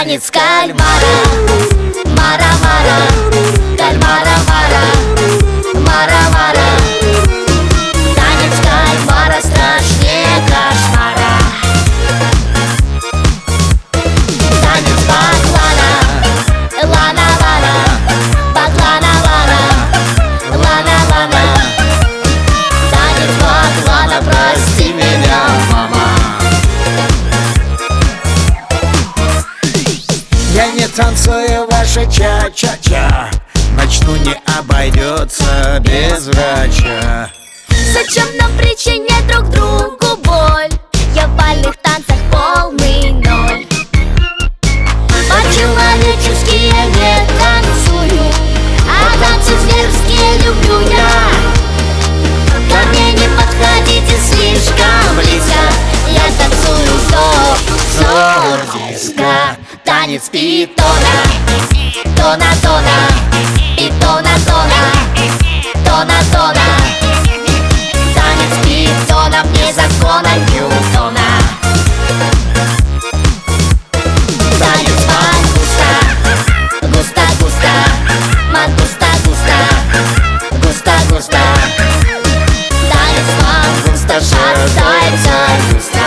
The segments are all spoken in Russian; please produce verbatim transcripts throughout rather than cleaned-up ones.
Танец кальмара, мара-мара, кальмара-мара, мара-мара. Танец кальмара страшнее кошмара. Танец баклана, лана-лана, баклана-лана, лана-лана. Танец баклана, прости меня, мама. Я не танцую ваша ча-ча-ча, начну не обойдется без врача. Зачем нам причинять друг другу боль? Я в бальных танцах полный ноль. По-человечески я не танцую, а танцы зверские люблю я. Ко мне не подходите слишком близко, я танцую зор, зор диска. Танец питона, тона-тона, питона-тона, тона-тона. Танец питона вне закона Ньютона. Танец мангуста, густо-густо, мангуста-густо, густо-густо. Танец мангуста шатается густо.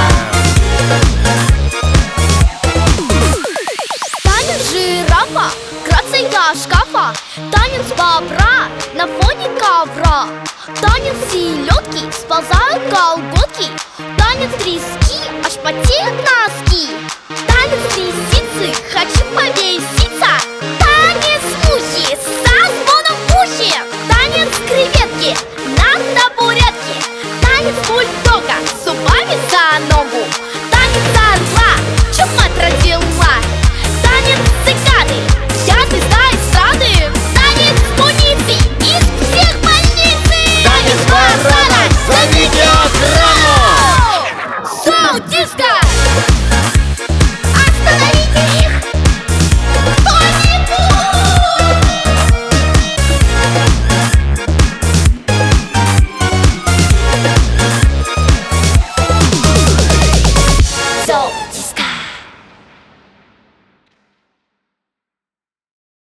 Танец жирафа, грация шкафа. Танец бобра на фоне ковра. Танец селедки, сползают колготки. Танец трески, аж потеют носки. Танец лисицы, хочу повесить.